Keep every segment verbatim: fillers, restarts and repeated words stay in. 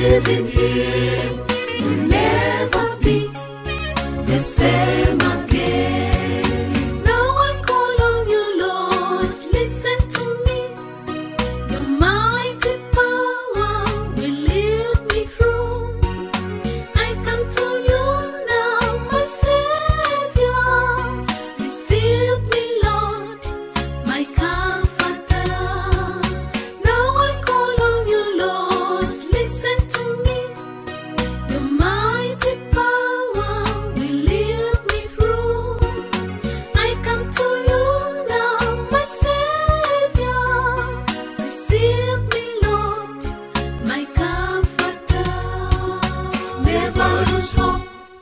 believe in Him, you'll never be the same again. Now I call on you, Lord, listen to me. Your mighty power will lead me through. I come to you now, my Savior. Receive me, Lord, my Comforter. Now I call on you, Lord, listen to me. Your mighty power will lead me through. I come to you now, my Savior. Receive me, Lord, my Comforter. Never lose hope.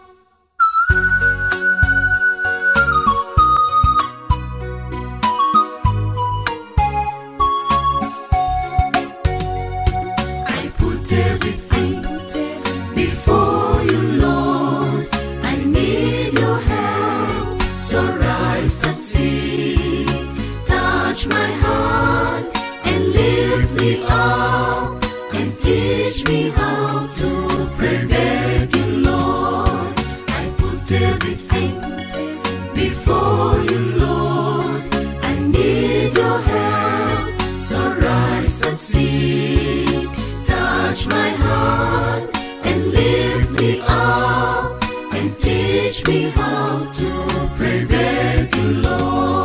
I put everything before you, Lord. I need your help, so rise and see. Touch my heart and lift me up, and teach me how to pray. Beg you, Lord. I put everything before you, Lord. I need your help, so rise and see. Touch my heart and lift me up, and teach me how to pray. Beg you, Lord.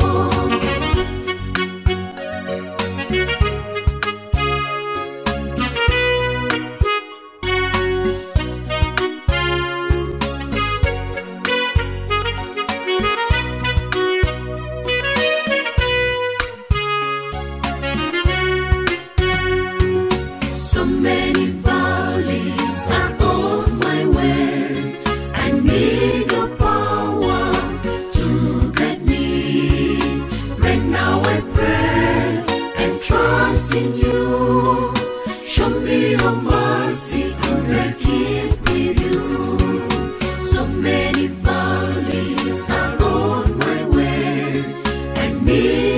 So many valleys are on my way. I need your power to guide me. Right now I pray and trust in you. Show me your mercy and I keep with you. So many valleys are on my way. I need